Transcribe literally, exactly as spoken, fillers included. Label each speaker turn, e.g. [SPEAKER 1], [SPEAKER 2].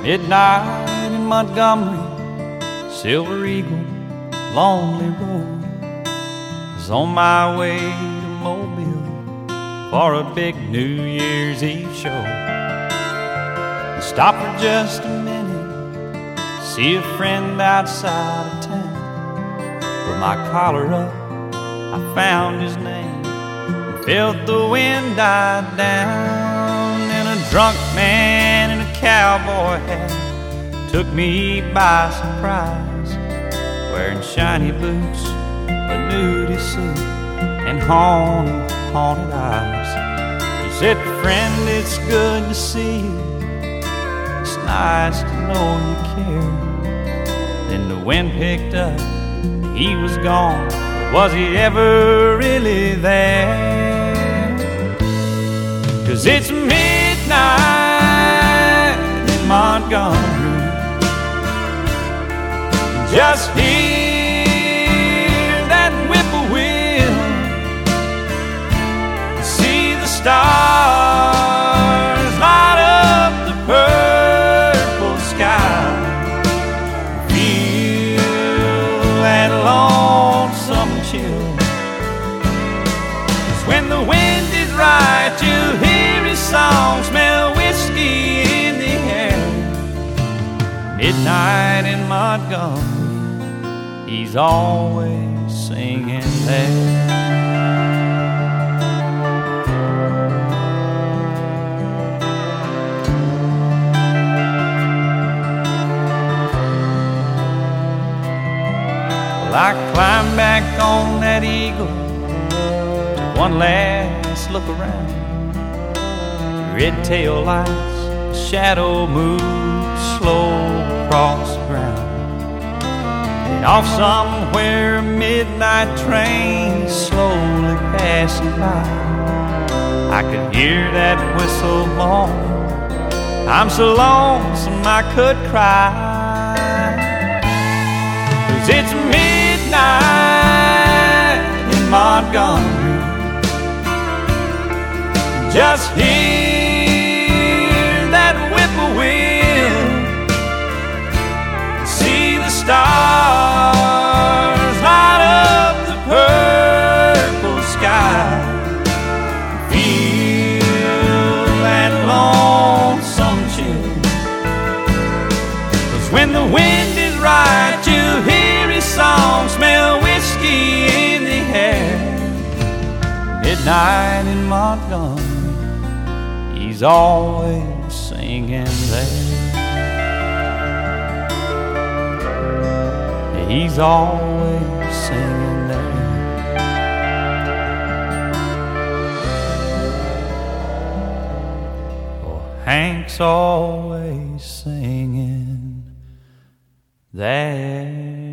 [SPEAKER 1] Midnight in Montgomery, Silver Eagle, Lonely Road. Was on my way to Mobile for a big New Year's Eve show. I stopped for just a minute, see a friend outside of town. Put my collar up, I found his name, and felt the wind die down. And a drunk man in a cowboy hat took me by surprise, wearing shiny boots, a nudie suit, and haunted, haunted eyes. He said, friend, it's good to see you, it's nice to know you care. Then the wind picked up, he was gone, but was he ever really there? 'Cause it's midnight in Montgomery, just hear that whippoorwill, see the stars light up the purple sky, feel that lonesome chill. 'Cause when the wind is right, you'll hear his song, smell whiskey in the air. Midnight in Montgomery, he's always singing there. Well, I climbed back on that Eagle, took one last look around. Red tail lights, shadow moves slow across the ground. And off somewhere, a midnight train slowly passing by. I could hear that whistle moan, I'm so lonesome I could cry. 'Cause it's midnight in Montgomery, just hear that whippoorwill, see the stars light up the purple sky, feel that lonesome chill. 'Cause when the wind is right, you hear his song, smell whiskey in the air. Midnight in Montgomery, he's always singing there. He's always singing there. Oh, Hank's always singing there.